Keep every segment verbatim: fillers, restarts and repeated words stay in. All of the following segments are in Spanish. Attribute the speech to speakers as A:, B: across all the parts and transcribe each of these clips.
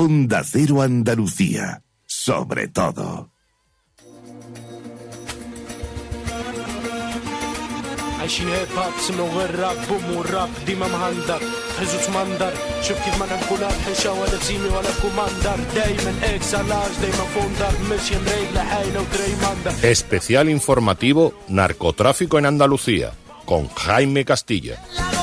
A: Onda Cero Andalucía, sobre todo.
B: عايشين هيب هاب سمعوا غير راب بوم والراب ديما مهندر حزوت مندر شوف كيف ما نحكوا لا بحيشة ولا بزيمي ولا كوماندر دايما اكس علاج دايما فوندر ماشي مريق لحايلة وتريماندر.
C: Especial informativo Narcotráfico en Andalucía con Jaime Castilla.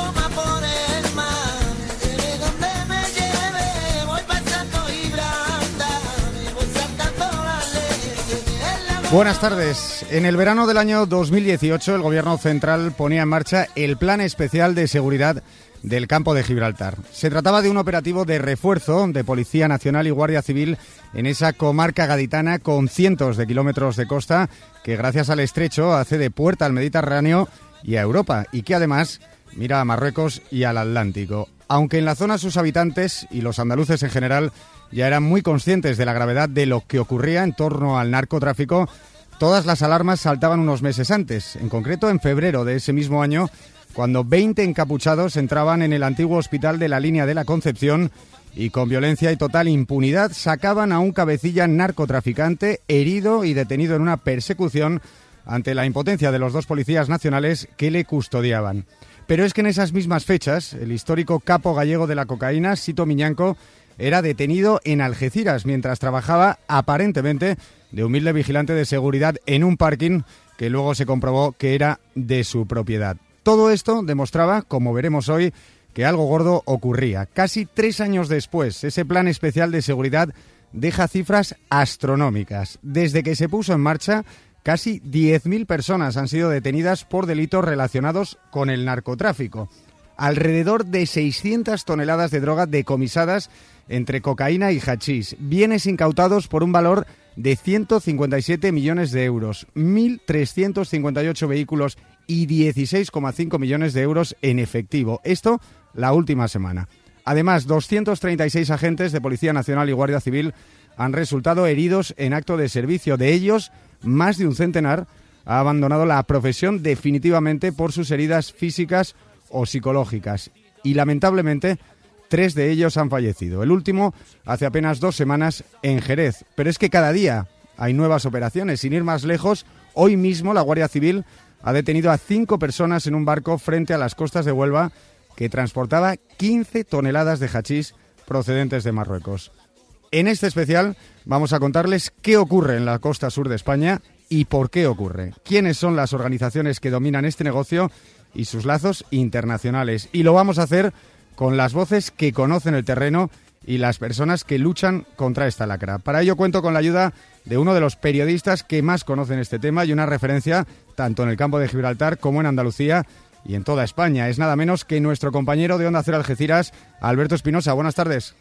D: Buenas tardes. En el verano del año dos mil dieciocho, el Gobierno central ponía en marcha el Plan Especial de Seguridad del Campo de Gibraltar. Se trataba de un operativo de refuerzo de Policía Nacional y Guardia Civil en esa comarca gaditana con cientos de kilómetros de costa que, gracias al estrecho, hace de puerta al Mediterráneo y a Europa, y que además mira a Marruecos y al Atlántico. Aunque en la zona sus habitantes y los andaluces en general ya eran muy conscientes de la gravedad de lo que ocurría en torno al narcotráfico, todas las alarmas saltaban unos meses antes, en concreto en febrero de ese mismo año, cuando veinte encapuchados entraban en el antiguo hospital de la Línea de la Concepción y con violencia y total impunidad sacaban a un cabecilla narcotraficante herido y detenido en una persecución ante la impotencia de los dos policías nacionales que le custodiaban. Pero es que en esas mismas fechas, el histórico capo gallego de la cocaína, Sito Miñanco, era detenido en Algeciras mientras trabajaba aparentemente de humilde vigilante de seguridad en un parking que luego se comprobó que era de su propiedad. Todo esto demostraba, como veremos hoy, que algo gordo ocurría. Casi tres años después, ese plan especial de seguridad deja cifras astronómicas. Desde que se puso en marcha, casi diez mil personas han sido detenidas por delitos relacionados con el narcotráfico. Alrededor de seiscientas toneladas de droga decomisadas entre cocaína y hachís, bienes incautados por un valor de ciento cincuenta y siete millones de euros, mil trescientos cincuenta y ocho vehículos y dieciséis coma cinco millones de euros en efectivo. Esto la última semana. Además, doscientos treinta y seis agentes de Policía Nacional y Guardia Civil han resultado heridos en acto de servicio. De ellos, más de un centenar ha abandonado la profesión definitivamente por sus heridas físicas o psicológicas. Y lamentablemente, tres de ellos han fallecido. El último hace apenas dos semanas en Jerez. Pero es que cada día hay nuevas operaciones. Sin ir más lejos, hoy mismo la Guardia Civil ha detenido a cinco personas en un barco frente a las costas de Huelva que transportaba quince toneladas de hachís procedentes de Marruecos. En este especial vamos a contarles qué ocurre en la costa sur de España y por qué ocurre, quiénes son las organizaciones que dominan este negocio y sus lazos internacionales. Y lo vamos a hacer con las voces que conocen el terreno y las personas que luchan contra esta lacra. Para ello cuento con la ayuda de uno de los periodistas que más conocen este tema y una referencia tanto en el campo de Gibraltar como en Andalucía y en toda España. Es nada menos que nuestro compañero de Onda Cero Algeciras, Alberto Espinosa. Buenas tardes.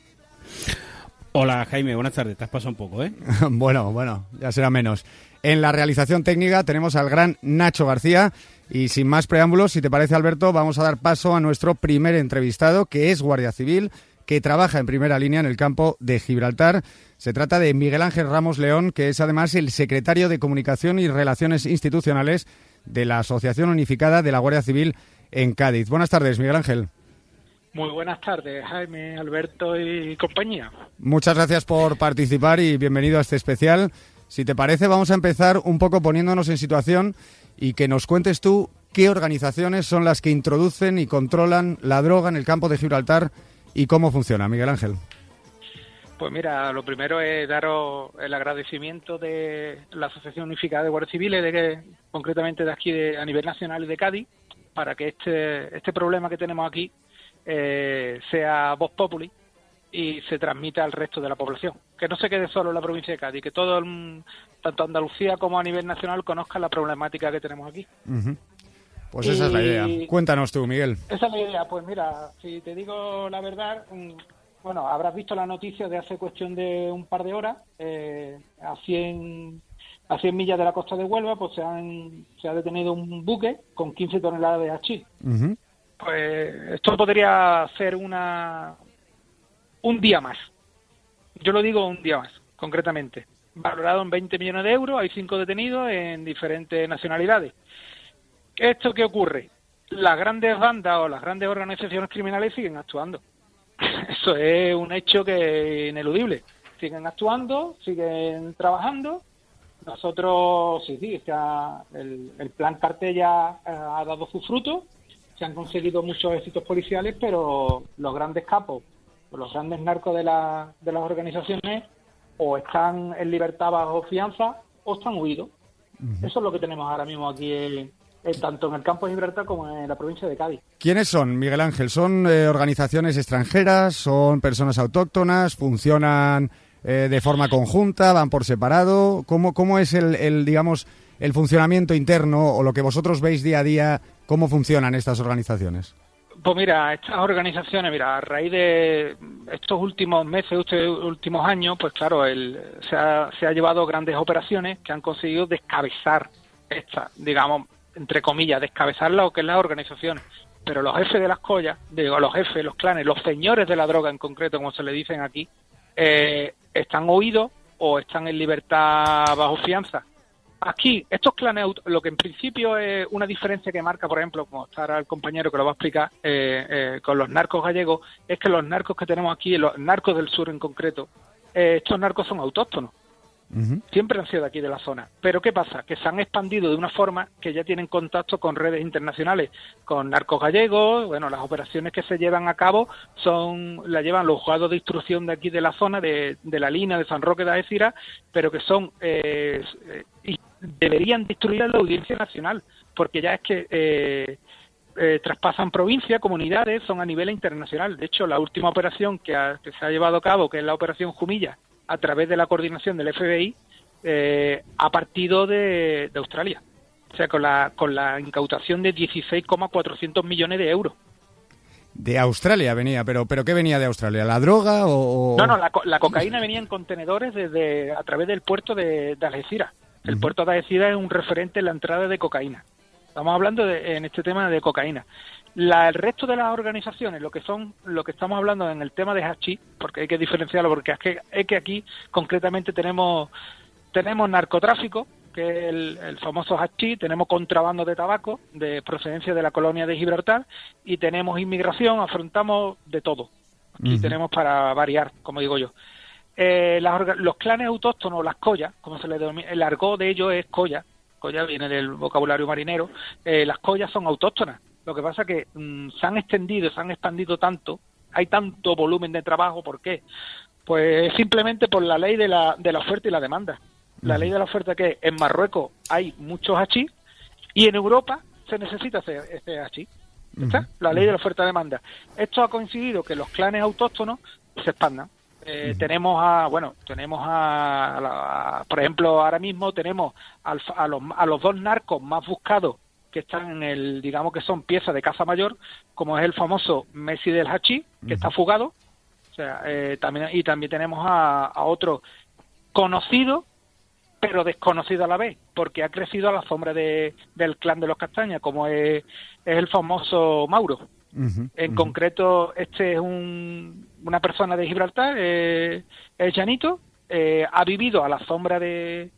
E: Hola Jaime, buenas tardes. Te has pasado un poco, ¿eh?
D: bueno, bueno, ya será menos. En la realización técnica tenemos al gran Nacho García y sin más preámbulos, si te parece, Alberto, vamos a dar paso a nuestro primer entrevistado, que es guardia civil, que trabaja en primera línea en el campo de Gibraltar. Se trata de Miguel Ángel Ramos León, que es además el secretario de Comunicación y Relaciones Institucionales de la Asociación Unificada de la Guardia Civil en Cádiz. Buenas tardes, Miguel Ángel.
F: Muy buenas tardes, Jaime, Alberto y compañía.
D: Muchas gracias por participar y bienvenido a este especial. Si te parece, vamos a empezar un poco poniéndonos en situación y que nos cuentes tú qué organizaciones son las que introducen y controlan la droga en el campo de Gibraltar y cómo funciona, Miguel Ángel.
F: Pues mira, lo primero es daros el agradecimiento de la Asociación Unificada de Guardias Civiles, de que, concretamente de aquí de, a nivel nacional y de Cádiz, para que este, este problema que tenemos aquí eh, sea vox populi y se transmita al resto de la población. Que no se quede solo en la provincia de Cádiz, que todo, el, tanto Andalucía como a nivel nacional, conozca la problemática que tenemos aquí.
D: Uh-huh. Pues esa y es la idea. Cuéntanos tú, Miguel.
F: Esa es la idea. Pues mira, si te digo la verdad, bueno, habrás visto la noticia de hace cuestión de un par de horas, eh, a cien a cien millas de la costa de Huelva, pues se, han, se ha detenido un buque con quince toneladas de hachís. Uh-huh. Pues esto podría ser una un día más. Yo lo digo un día más, concretamente. Valorado en veinte millones de euros, hay cinco detenidos en diferentes nacionalidades. ¿Esto qué ocurre? Las grandes bandas o las grandes organizaciones criminales siguen actuando. eso es un hecho que es ineludible. Siguen actuando, siguen trabajando. Nosotros, sí, sí, está, el, el plan Cartella ha dado sus frutos, se han conseguido muchos éxitos policiales, pero los grandes capos, los grandes narcos de, la, de las organizaciones, o están en libertad bajo fianza o están huidos. Uh-huh. Eso es lo que tenemos ahora mismo aquí, en, en, tanto en el campo de Gibraltar como en la provincia de Cádiz.
D: ¿Quiénes son, Miguel Ángel? ¿Son eh, organizaciones extranjeras? ¿Son personas autóctonas? ¿Funcionan eh, de forma conjunta? ¿Van por separado? ¿Cómo, cómo es el, el, digamos, el funcionamiento interno o lo que vosotros veis día a día? ¿Cómo funcionan estas organizaciones?
F: Pues mira, estas organizaciones, mira, a raíz de estos últimos meses, estos últimos años, pues claro, el, se, ha, se ha llevado grandes operaciones que han conseguido descabezar estas, digamos, entre comillas, descabezar lo que es las organizaciones. Pero los jefes de las collas, digo, los jefes, los clanes, los señores de la droga en concreto, como se le dicen aquí, eh, están huidos o están en libertad bajo fianza. Aquí, estos clanes, lo que en principio es una diferencia que marca, por ejemplo, como estará el compañero que lo va a explicar, eh, eh, con los narcos gallegos, es que los narcos que tenemos aquí, los narcos del sur en concreto, eh, estos narcos son autóctonos. Uh-huh. Siempre han sido de aquí de la zona. Pero ¿qué pasa? Que se han expandido de una forma que ya tienen contacto con redes internacionales, con narcos gallegos. Bueno, las operaciones que se llevan a cabo son las llevan los juzgados de instrucción de aquí de la zona, de, de la línea de San Roque de Algeciras, pero que son eh, y deberían destruir a la Audiencia Nacional, porque ya es que eh, eh, traspasan provincias, comunidades, son a nivel internacional. De hecho, la última operación que, ha, que se ha llevado a cabo, que es la operación Jumilla, a través de la coordinación del F B I, eh, a partido de, de Australia. O sea, con la con la incautación de dieciséis coma cuatrocientos millones de euros.
D: De Australia venía, pero pero ¿qué venía de Australia? ¿La droga o...?
F: No, no, la, la cocaína venía en contenedores desde a través del puerto de, de Algeciras. El uh-huh. puerto de Algeciras es un referente en la entrada de cocaína. Estamos hablando de, en este tema de cocaína. La, el resto de las organizaciones, lo que son, lo que estamos hablando en el tema de hachís, porque hay que diferenciarlo, porque es que, es que aquí concretamente tenemos tenemos narcotráfico, que es el, el famoso hachís, tenemos contrabando de tabaco de procedencia de la colonia de Gibraltar y tenemos inmigración, afrontamos de todo. Aquí uh-huh. tenemos para variar, como digo yo. Eh, las, los clanes autóctonos, las collas, como se les denomina, el argot de ellos es colla, colla viene del vocabulario marinero, eh, las collas son autóctonas. Lo que pasa es que mmm, se han extendido, se han expandido tanto, hay tanto volumen de trabajo, ¿por qué? Pues simplemente por la ley de la, de la oferta y la demanda. La ley de la oferta que en Marruecos hay muchos hachís y en Europa se necesita ese, ese hachís. ¿Está? La ley de la oferta y demanda. Esto ha coincidido que los clanes autóctonos se expandan. Eh, uh-huh. Tenemos a, bueno, tenemos a, a, la, a por ejemplo, ahora mismo tenemos al, a, los, a los dos narcos más buscados que están en el, digamos que son piezas de casa mayor, como es el famoso Messi del Hachís, que uh-huh. está fugado, o sea, eh, también y también tenemos a, a otro conocido, pero desconocido a la vez, porque ha crecido a la sombra de, del clan de los Castañas, como es, es el famoso Mauro. Uh-huh. En uh-huh. concreto, este es un, una persona de Gibraltar, eh, es llanito, eh, ha vivido a la sombra de,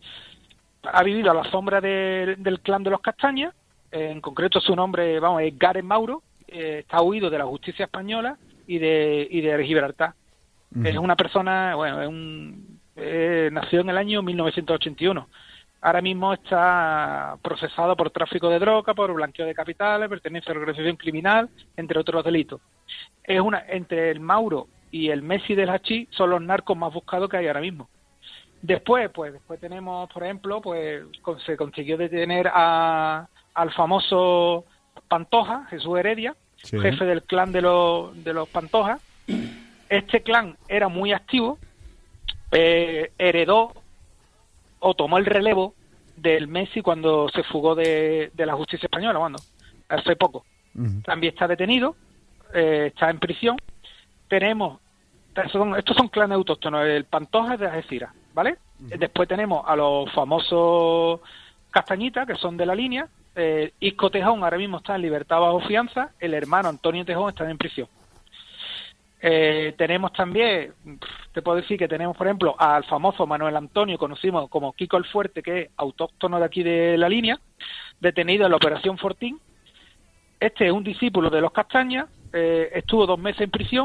F: ha vivido a la sombra de, del clan de los Castañas. En concreto su nombre, vamos, es Gareth Mauro, eh, está huido de la justicia española y de y de Gibraltar. Uh-huh. Es una persona, bueno, es un, eh, nació en el año mil novecientos ochenta y uno. Ahora mismo está procesado por tráfico de droga, por blanqueo de capitales, pertenencia a organización criminal, entre otros delitos. Es una entre el Mauro y el Messi del hachís son los narcos más buscados que hay ahora mismo. Después, pues, después tenemos, por ejemplo, pues se consiguió detener a al famoso Pantoja, Jesús Heredia, sí. jefe del clan de los de los Pantoja. Este clan era muy activo, eh, heredó o tomó el relevo del Messi cuando se fugó de, de la justicia española, cuando hace poco. Uh-huh. También está detenido, eh, está en prisión. Tenemos, son, estos son clanes autóctonos, el Pantoja de Algeciras, ¿vale? Uh-huh. Después tenemos a los famosos Castañitas, que son de la línea. Eh, Isco Tejón ahora mismo está en libertad bajo fianza, el hermano Antonio Tejón está en prisión. Eh, tenemos también, te puedo decir que tenemos, por ejemplo, al famoso Manuel Antonio, conocimos como Kiko el Fuerte, que es autóctono de aquí de la línea, detenido en la Operación Fortín. Este es un discípulo de los Castañas, eh, estuvo dos meses en prisión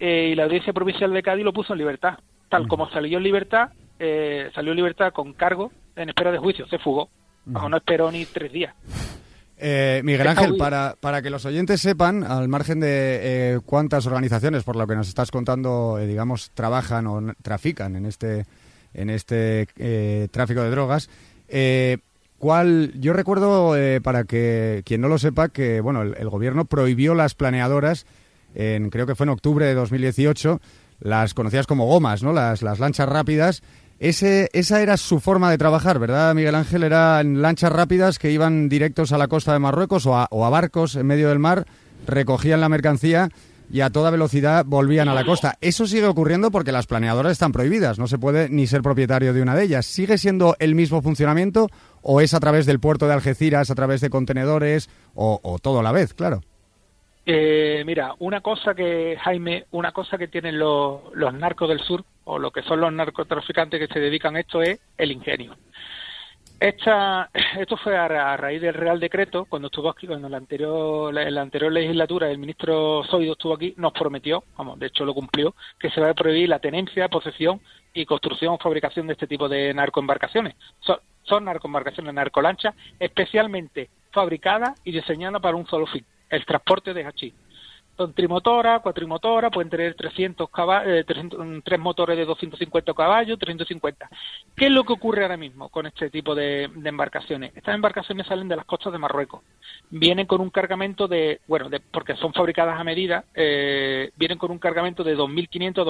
F: eh, y la Audiencia Provincial de Cádiz lo puso en libertad. Tal como salió en libertad, eh, salió en libertad con cargo en espera de juicio, se fugó. Uh-huh. No esperó ni tres días.
D: Eh, Miguel Ángel, para, para que los oyentes sepan, al margen de eh, cuántas organizaciones, por lo que nos estás contando, eh, digamos, trabajan o trafican en este en este eh, tráfico de drogas, eh, ¿cuál? Yo recuerdo, eh, para que quien no lo sepa, que bueno, el, el gobierno prohibió las planeadoras, en, creo que fue en octubre de dos mil dieciocho, las conocidas como gomas, ¿no? Las, las lanchas rápidas. Ese, esa era su forma de trabajar, ¿verdad, Miguel Ángel? Eran lanchas rápidas que iban directos a la costa de Marruecos o a, o a barcos en medio del mar, recogían la mercancía y a toda velocidad volvían a la costa. Eso sigue ocurriendo porque las planeadoras están prohibidas, no se puede ni ser propietario de una de ellas. ¿Sigue siendo el mismo funcionamiento o es a través del puerto de Algeciras, a través de contenedores o, o todo a la vez, claro?
F: Eh, mira, una cosa que, Jaime, una cosa que tienen los, los narcos del sur, o lo que son los narcotraficantes que se dedican a esto, es el ingenio. Esta, esto fue a, a raíz del Real Decreto, cuando estuvo aquí, cuando en la anterior, en la anterior legislatura el ministro Zoido estuvo aquí, nos prometió, vamos, de hecho lo cumplió, que se va a prohibir la tenencia, posesión y construcción o fabricación de este tipo de narcoembarcaciones. Son, son narcoembarcaciones, narcolanchas, especialmente fabricadas y diseñadas para un solo fin, el transporte de hachís. Son trimotoras, cuatrimotoras, pueden tener trescientos caballos, eh, trescientos, tres motores de doscientos cincuenta caballos, trescientos cincuenta. ¿Qué es lo que ocurre ahora mismo con este tipo de, de embarcaciones? Estas embarcaciones salen de las costas de Marruecos. Vienen con un cargamento de, bueno, de, porque son fabricadas a medida, eh, vienen con un cargamento de dos mil quinientos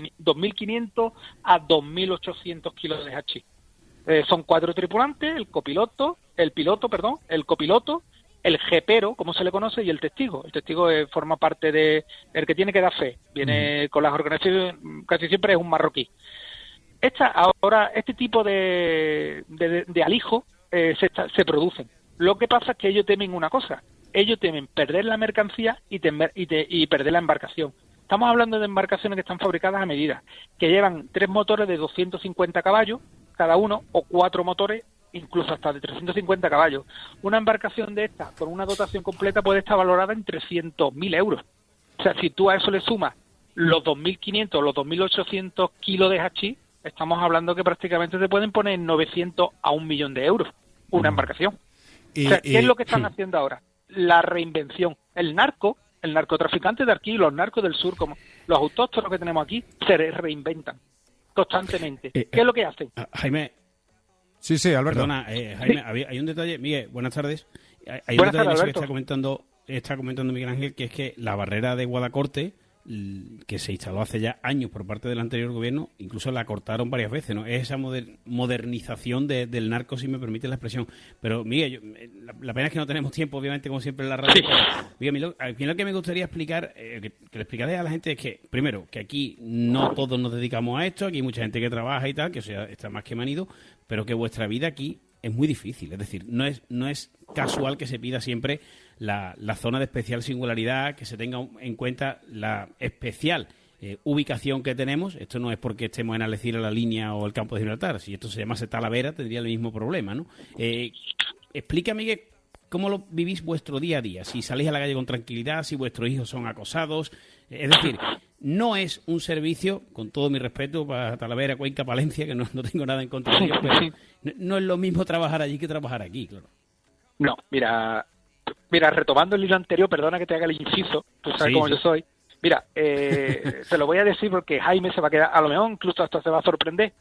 F: a dos mil ochocientos kilos de hachís. Eh, son cuatro tripulantes, el copiloto, el piloto, perdón, el copiloto, el jepero, como se le conoce, y el testigo. El testigo eh, forma parte de el que tiene que dar fe. Viene uh-huh. con las organizaciones, casi siempre es un marroquí. Esta, ahora, este tipo de, de, de alijo eh, se, se producen. Lo que pasa es que ellos temen una cosa. Ellos temen perder la mercancía y, temer, y, te, y perder la embarcación. Estamos hablando de embarcaciones que están fabricadas a medida, que llevan tres motores de doscientos cincuenta caballos cada uno, o cuatro motores incluso hasta de trescientos cincuenta caballos. Una embarcación de esta, con una dotación completa, puede estar valorada en trescientos mil euros. O sea, si tú a eso le sumas los dos mil quinientos o los dos mil ochocientos kilos de hachís, estamos hablando que prácticamente te pueden poner novecientos a un millón de euros una embarcación. Y, o sea, ¿qué y, es lo que están haciendo ahora? La reinvención. El narco, el narcotraficante de aquí, los narcos del sur, como los autóctonos que tenemos aquí, se reinventan constantemente. Eh, ¿Qué es lo que hacen?
E: Jaime...
D: Sí, sí, Alberto.
E: Perdona, eh, Jaime, sí. había, hay un detalle, Miguel, buenas tardes. Hay
F: buenas
E: un detalle
F: tardes,
E: que está comentando, está comentando Miguel Ángel, que es que la barrera de Guadacorte, que se instaló hace ya años por parte del anterior gobierno, incluso la cortaron varias veces, ¿no? Es esa moder, modernización de, del narco, si me permite la expresión. Pero, Miguel, yo, la, la pena es que no tenemos tiempo, obviamente, como siempre en la radio.
F: Sí.
E: Pero, Miguel, lo, al final lo que me gustaría explicar, eh, que, que le explicaré a la gente es que, primero, que aquí no todos nos dedicamos a esto, aquí hay mucha gente que trabaja y tal, que o sea, está más que manido, pero que vuestra vida aquí es muy difícil. Es decir, no es, no es casual que se pida siempre la, la zona de especial singularidad, que se tenga en cuenta la especial eh, ubicación que tenemos. Esto no es porque estemos en Algeciras, la línea o el campo de Gibraltar. Si esto se llamase Talavera, tendría el mismo problema, ¿no? Eh, explícame, Miguel, cómo lo vivís vuestro día a día. Si salís a la calle con tranquilidad, si vuestros hijos son acosados. Es decir, no es un servicio, con todo mi respeto para Talavera, Cuenca, Palencia, que no, no tengo nada en contra de ellos, pero no, no es lo mismo trabajar allí que trabajar aquí, claro.
F: No, mira, mira, retomando el hilo anterior, perdona que te haga el inciso, tú sabes sí, cómo sí. yo soy. Mira, eh, te lo voy a decir porque Jaime se va a quedar, a lo mejor incluso hasta se va a sorprender.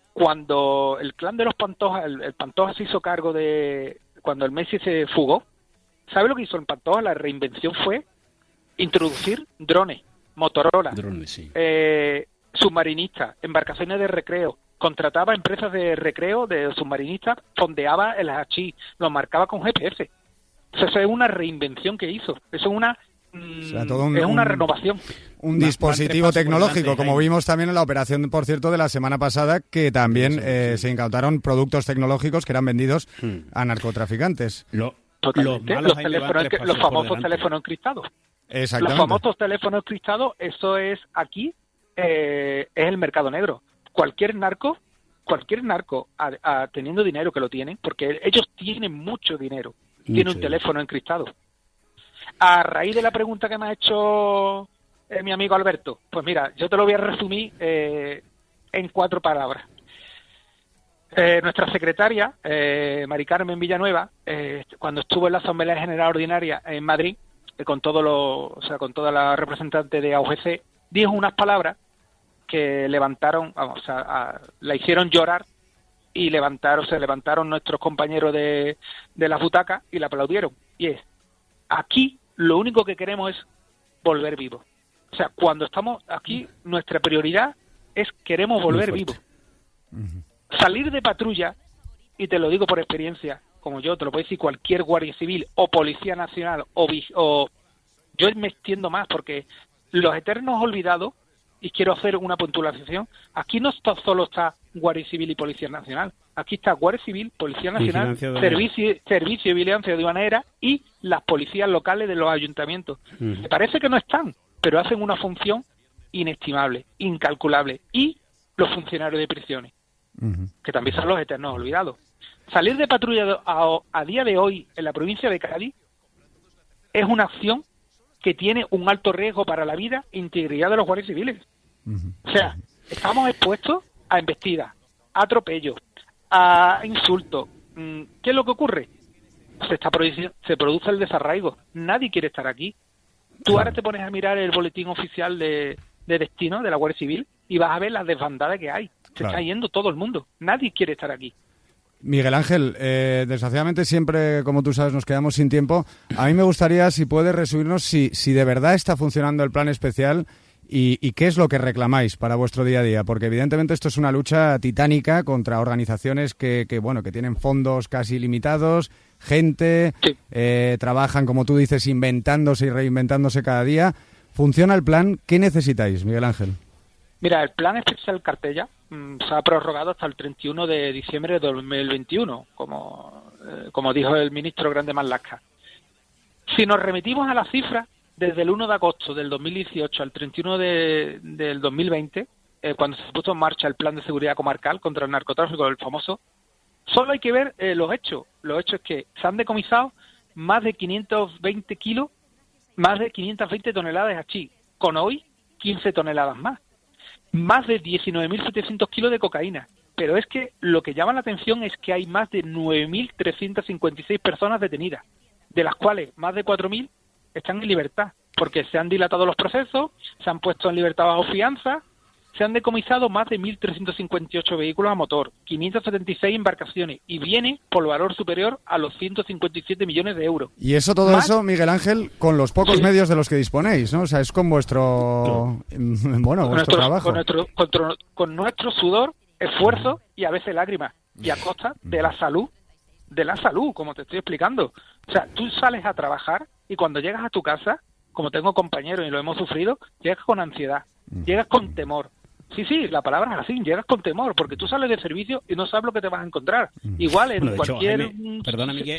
F: Cuando el clan de los Pantoja, el, el Pantoja se hizo cargo de, cuando el Messi se fugó, ¿sabe lo que hizo el Pantoja? La reinvención fue introducir drones, Motorola,
E: drones, sí.
F: eh, submarinistas, embarcaciones de recreo, contrataba empresas de recreo de submarinistas, fondeaba el hachís, lo marcaba con G P S. Eso es una reinvención que hizo, eso es una mm, o sea, todo un, es una un, renovación.
D: Un dispositivo tecnológico, como vimos también en la operación, por cierto, de la semana pasada, que también sí, sí, eh, sí. se incautaron productos tecnológicos que eran vendidos hmm. a narcotraficantes.
F: Lo, los, los, teléfonos, los famosos teléfonos encriptados. Los famosos teléfonos encriptados, eso es aquí, eh, es el mercado negro. Cualquier narco, cualquier narco a, a, teniendo dinero, que lo tienen, porque ellos tienen mucho dinero, mucho tiene un teléfono encriptado. A raíz de la pregunta que me ha hecho eh, mi amigo Alberto? Pues mira, yo te lo voy a resumir eh, en cuatro palabras. Eh, nuestra secretaria, eh, Mari Carmen Villanueva, eh, cuando estuvo en la Asamblea General Ordinaria en Madrid, eh, con todo lo, o sea, con toda la representante de A U G C, dijo unas palabras que levantaron, vamos, o sea, a, la hicieron llorar y levantaron, se levantaron nuestros compañeros de, de las butacas y la aplaudieron. Y es, aquí lo único que queremos es volver vivos. O sea, cuando estamos aquí, nuestra prioridad es queremos volver vivos. Uh-huh. Salir de patrulla, y te lo digo por experiencia, como yo, te lo puede decir cualquier guardia civil o policía nacional, o, o yo me extiendo más, porque los eternos olvidados, y quiero hacer una puntualización, aquí no está, solo está Guardia Civil y Policía Nacional, aquí está Guardia Civil, Policía Nacional, Servicio, Servicio de Vigilancia Aduanera y las policías locales de los ayuntamientos. Uh-huh. Me parece que no están, pero hacen una función inestimable, incalculable, y los funcionarios de prisiones, uh-huh, que también son los eternos olvidados. Salir de patrulla a, a día de hoy en la provincia de Cádiz es una acción que tiene un alto riesgo para la vida e integridad de los guardias civiles. Uh-huh. O sea, estamos expuestos a embestidas, a atropellos, a insultos. ¿Qué es lo que ocurre? Se, está produ- se produce el desarraigo. Nadie quiere estar aquí. Tú ahora te pones a mirar el boletín oficial de, de destino de la Guardia Civil y vas a ver las desbandadas que hay. Se claro. está yendo todo el mundo. Nadie quiere estar aquí.
D: Miguel Ángel, eh, desgraciadamente siempre, como tú sabes, nos quedamos sin tiempo. A mí me gustaría, si puedes resumirnos, si, si de verdad está funcionando el plan especial y, y qué es lo que reclamáis para vuestro día a día. Porque evidentemente esto es una lucha titánica contra organizaciones que, que bueno, que tienen fondos casi limitados, gente, sí. eh, trabajan, como tú dices, inventándose y reinventándose cada día. ¿Funciona el plan? ¿Qué necesitáis, Miguel Ángel?
F: Mira, el plan especial Cartella mmm, se ha prorrogado hasta el treinta y uno de diciembre de dos mil veintiuno, como, eh, como dijo el ministro Grande Marlaska. Si nos remitimos a las cifras, desde el uno de agosto del dos mil dieciocho al treinta y uno de, del dos mil veinte, eh, cuando se puso en marcha el plan de seguridad comarcal contra el narcotráfico, el famoso, solo hay que ver eh, los hechos. Los hechos es que se han decomisado más de quinientos veinte kilos, más de quinientas veinte toneladas de hachís, con hoy quince toneladas más. Más de diecinueve mil setecientos kilos de cocaína. Pero es que lo que llama la atención es que hay más de nueve mil trescientas cincuenta y seis personas detenidas, de las cuales más de cuatro mil están en libertad, porque se han dilatado los procesos, se han puesto en libertad bajo fianza, se han decomisado más de mil trescientos cincuenta y ocho vehículos a motor, quinientas setenta y seis embarcaciones, y viene por valor superior a los ciento cincuenta y siete millones de euros.
D: Y eso, todo Más... eso, Miguel Ángel, con los pocos sí. medios de los que disponéis, ¿no? O sea, es con vuestro, bueno,
F: con
D: vuestro
F: nuestro,
D: trabajo.
F: Con nuestro, con, con nuestro sudor, esfuerzo y a veces lágrimas, y a costa de la salud, de la salud, como te estoy explicando. O sea, tú sales a trabajar y cuando llegas a tu casa, como tengo compañeros y lo hemos sufrido, llegas con ansiedad, llegas con temor. Sí, sí, la palabra es así, llegas con temor, porque tú sales de servicio y no sabes lo que te vas a encontrar. Igual en bueno, cualquier...
E: Hecho, Jaime, perdona, Miguel,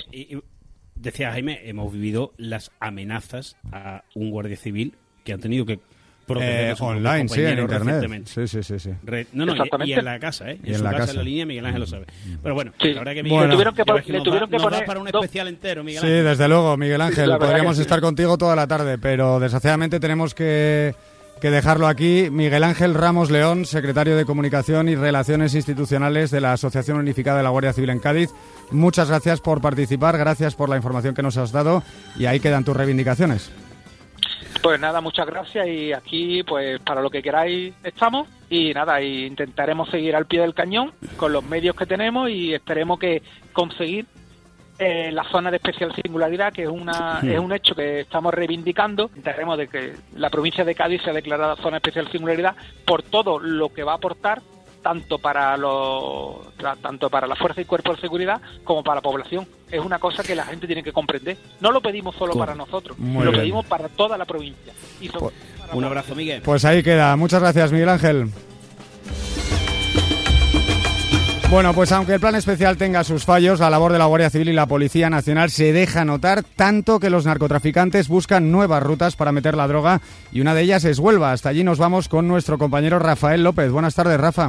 E: decía Jaime, hemos vivido las amenazas a un guardia civil que han tenido que proteger
D: eh, online, sí, en internet. Sí, sí, sí, sí.
E: Re, no, no, y, y en la casa, ¿eh? En, en su la casa, casa, en la línea, Miguel Ángel lo sabe. Pero bueno,
F: sí.
E: la verdad que Miguel,
F: bueno, le tuvieron que,
E: que,
F: le tuvieron que poner
E: para un
F: dos...
E: especial entero, Miguel
D: Sí,
E: Ángel.
D: desde luego, Miguel Ángel,
F: sí,
D: podríamos
F: sí.
D: estar contigo toda la tarde, pero desgraciadamente tenemos que, que dejarlo aquí. Miguel Ángel Ramos León, secretario de Comunicación y Relaciones Institucionales de la Asociación Unificada de la Guardia Civil en Cádiz. Muchas gracias por participar, gracias por la información que nos has dado y ahí quedan tus reivindicaciones.
F: Pues nada, muchas gracias y aquí pues para lo que queráis estamos y nada, y intentaremos seguir al pie del cañón con los medios que tenemos y esperemos que conseguir eh, la zona de especial singularidad, que es una sí. es un hecho que estamos reivindicando. Intentaremos de que la provincia de Cádiz sea declarada zona de especial singularidad por todo lo que va a aportar tanto para los tanto para la fuerza y cuerpo de seguridad como para la población. Es una cosa que la gente tiene que comprender. No lo pedimos solo ¿Cómo? para nosotros, Muy lo bien. pedimos para toda la provincia. Y
E: pues, un abrazo, Miguel.
D: Pues ahí queda. Muchas gracias, Miguel Ángel. Bueno, pues aunque el plan especial tenga sus fallos, la labor de la Guardia Civil y la Policía Nacional se deja notar, tanto que los narcotraficantes buscan nuevas rutas para meter la droga y una de ellas es Huelva. Hasta allí nos vamos con nuestro compañero Rafael López. Buenas tardes, Rafa.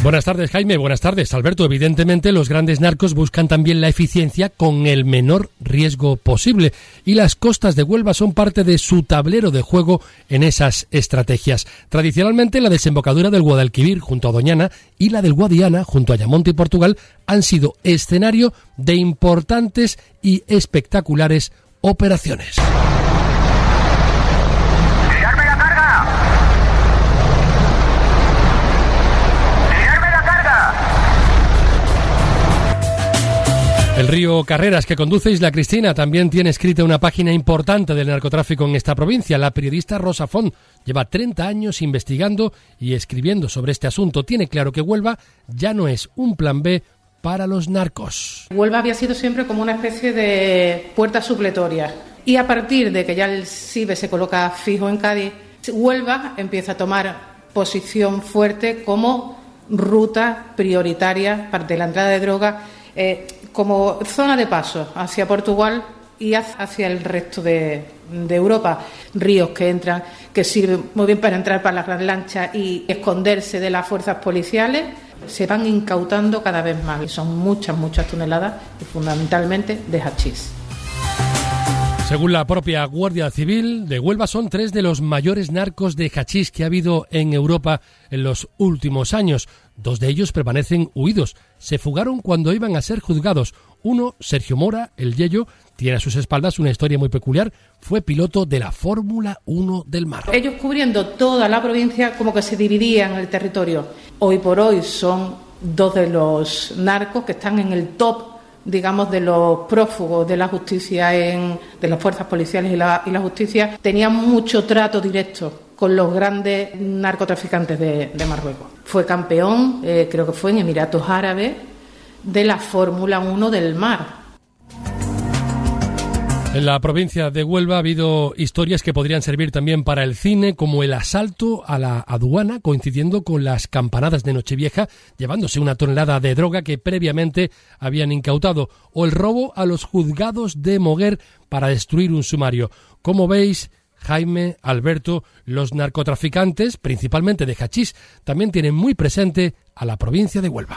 G: Buenas tardes, Jaime. Buenas tardes, Alberto. Evidentemente, los grandes narcos buscan también la eficiencia con el menor riesgo posible. Y las costas de Huelva son parte de su tablero de juego en esas estrategias. Tradicionalmente, la desembocadura del Guadalquivir junto a Doñana y la del Guadiana junto a Ayamonte y Portugal han sido escenario de importantes y espectaculares operaciones. El río Carreras que conduce Isla Cristina también tiene escrita una página importante del narcotráfico en esta provincia. La periodista Rosa Font lleva treinta años investigando y escribiendo sobre este asunto. Tiene claro que Huelva ya no es un plan B para los narcos.
H: Huelva había sido siempre como una especie de puerta supletoria. Y a partir de que ya el S I B E se coloca fijo en Cádiz, Huelva empieza a tomar posición fuerte como ruta prioritaria de la entrada de drogas, eh, como zona de paso hacia Portugal y hacia el resto de, de Europa. Ríos que entran, que sirven muy bien para entrar para las lanchas y esconderse de las fuerzas policiales, se van incautando cada vez más. Y son muchas, muchas toneladas, y fundamentalmente de hachís.
G: Según la propia Guardia Civil de Huelva, son tres de los mayores narcos de hachís que ha habido en Europa en los últimos años. Dos de ellos permanecen huidos. Se fugaron cuando iban a ser juzgados. Uno, Sergio Mora, el Yello, tiene a sus espaldas una historia muy peculiar. Fue piloto de la Fórmula uno del mar.
H: Ellos cubriendo toda la provincia, como que se dividían el territorio. Hoy por hoy son dos de los narcos que están en el top, digamos, de los prófugos de la justicia, en, de las fuerzas policiales y la, y la justicia. Tenían mucho trato directo con los grandes narcotraficantes de, de Marruecos. Fue campeón, eh, creo que fue en Emiratos Árabes, de la Fórmula uno del mar.
G: En la provincia de Huelva ha habido historias que podrían servir también para el cine, como el asalto a la aduana, coincidiendo con las campanadas de Nochevieja, llevándose una tonelada de droga que previamente habían incautado, o el robo a los juzgados de Moguer para destruir un sumario. Como veis, Jaime, Alberto, los narcotraficantes, principalmente de hachís, también tienen muy presente a la provincia de Huelva.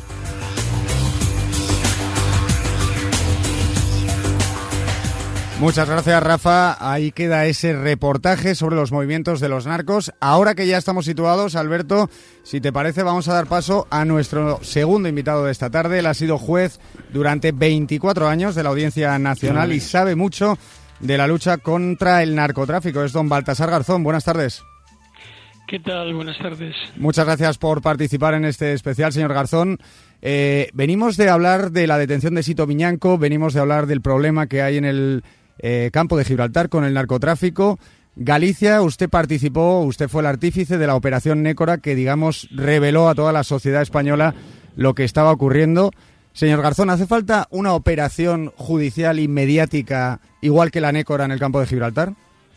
D: Muchas gracias, Rafa. Ahí queda ese reportaje sobre los movimientos de los narcos. Ahora que ya estamos situados, Alberto, si te parece, vamos a dar paso a nuestro segundo invitado de esta tarde. Él ha sido juez durante veinticuatro años de la Audiencia Nacional y sabe mucho de la lucha contra el narcotráfico. Es don Baltasar Garzón. Buenas tardes.
I: ¿Qué tal? Buenas tardes.
D: Muchas gracias por participar en este especial, señor Garzón. Eh, venimos de hablar de la detención de Sito Miñanco, venimos de hablar del problema que hay en el eh, campo de Gibraltar con el narcotráfico. Galicia, usted participó, usted fue el artífice de la operación Nécora que, digamos, reveló a toda la sociedad española lo que estaba ocurriendo. Señor Garzón, ¿hace falta una operación judicial y mediática igual que la Nécora en el campo de Gibraltar?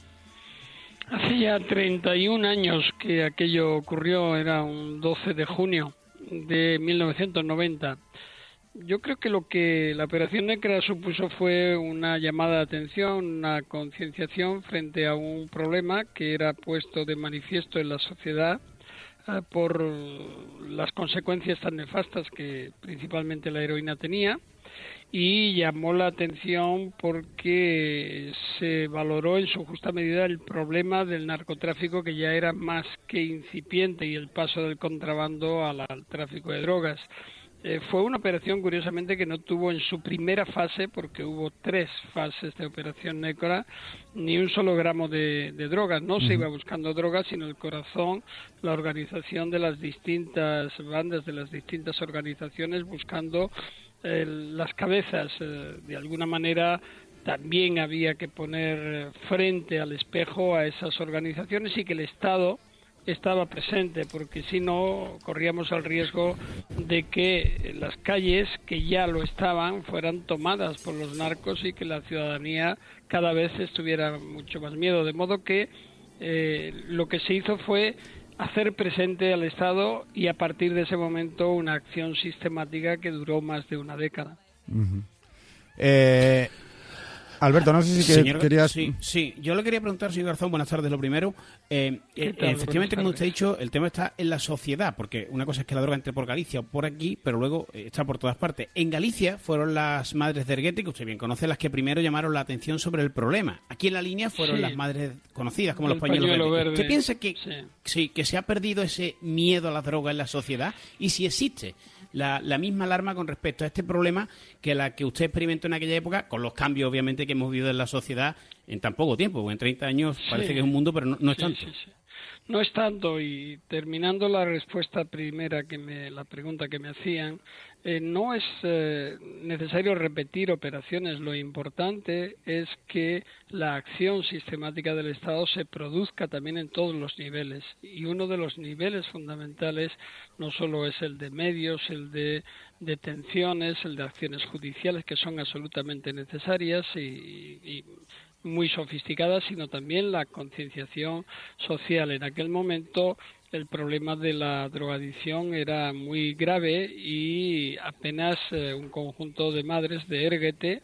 I: Hace ya treinta y un años que aquello ocurrió, era un doce de junio de mil novecientos noventa. Yo creo que lo que la operación Nécora supuso fue una llamada de atención, una concienciación frente a un problema que era puesto de manifiesto en la sociedad eh, por las consecuencias tan nefastas que principalmente la heroína tenía, y llamó la atención porque se valoró en su justa medida el problema del narcotráfico, que ya era más que incipiente, y el paso del contrabando al, al tráfico de drogas. Eh, fue una operación, curiosamente, que no tuvo en su primera fase, porque hubo tres fases de operación Nécora, ni un solo gramo de, de drogas. No se iba buscando drogas, sino el corazón, la organización de las distintas bandas, de las distintas organizaciones, buscando eh, las cabezas. Eh, de alguna manera también había que poner frente al espejo a esas organizaciones, y que el Estado estaba presente, porque si no corríamos el riesgo de que las calles, que ya lo estaban, fueran tomadas por los narcos y que la ciudadanía cada vez estuviera mucho más miedo. De modo que eh, lo que se hizo fue hacer presente al Estado, y a partir de ese momento una acción sistemática que duró más de una década.
D: Uh-huh. Eh... Alberto, no sé si que
E: Señor,
D: querías...
E: Sí, sí, yo le quería preguntar, señor Garzón, buenas tardes, lo primero. Eh, eh,
I: tal?
E: efectivamente, como
I: Buenas
E: usted ha dicho, el tema está en la sociedad, porque una cosa es que la droga entre por Galicia o por aquí, pero luego eh, está por todas partes. En Galicia fueron las madres de Erguete, que usted bien conoce, las que primero llamaron la atención sobre el problema. Aquí en la línea fueron
I: Sí.
E: las madres conocidas como
I: El
E: los pañuelos
I: pañuelo
E: verdes.
I: verde.
E: ¿Usted piensa que,
I: Sí.
E: sí, que se ha perdido ese miedo a la droga en la sociedad? Y si existe la, la misma alarma con respecto a este problema que la que usted experimentó en aquella época, con los cambios obviamente que hemos vivido en la sociedad en tan poco tiempo, porque en treinta años parece
I: Sí.
E: que es un mundo, pero no, no es
I: Sí,
E: tanto.
I: sí, sí. No es tanto, y terminando la respuesta primera, que me, la pregunta que me hacían, eh, no es eh, necesario repetir operaciones. Lo importante es que la acción sistemática del Estado se produzca también en todos los niveles. Y uno de los niveles fundamentales no solo es el de medios, el de detenciones, el de acciones judiciales, que son absolutamente necesarias y, y muy sofisticadas, sino también la concienciación social. En aquel momento el problema de la drogadicción era muy grave y apenas eh, un conjunto de madres de Erguete,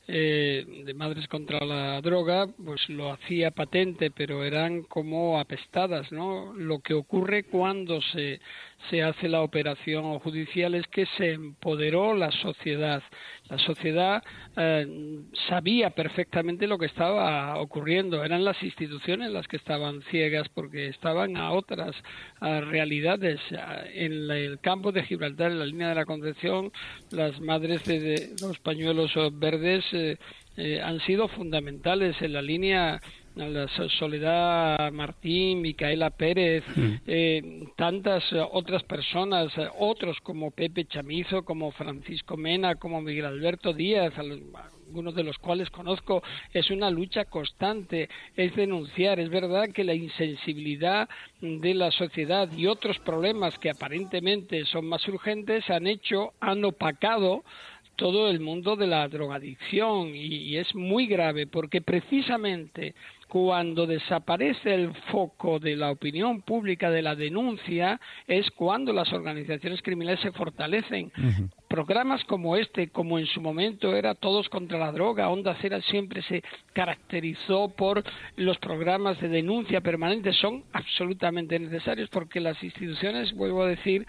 I: eh, de madres contra la droga, pues lo hacía patente, pero eran como apestadas, ¿no? Lo que ocurre cuando se se hace la operación judicial es que se empoderó la sociedad. La sociedad eh, sabía perfectamente lo que estaba ocurriendo. Eran las instituciones las que estaban ciegas porque estaban a otras a realidades. En la, el campo de Gibraltar, en la línea de la Concepción, las madres de, de los pañuelos verdes eh, eh, han sido fundamentales en la línea. La Soledad Martín, Micaela Pérez, eh, tantas otras personas, otros como Pepe Chamizo, como Francisco Mena, como Miguel Alberto Díaz, algunos de los cuales conozco. Es una lucha constante, es denunciar. Es verdad que la insensibilidad de la sociedad y otros problemas que aparentemente son más urgentes han hecho, han opacado todo el mundo de la drogadicción, y, y es muy grave porque precisamente cuando desaparece el foco de la opinión pública, de la denuncia, es cuando las organizaciones criminales se fortalecen. Uh-huh. Programas como este, como en su momento era Todos contra la Droga, Onda Cero siempre se caracterizó por los programas de denuncia permanente, son absolutamente necesarios porque las instituciones, vuelvo a decir,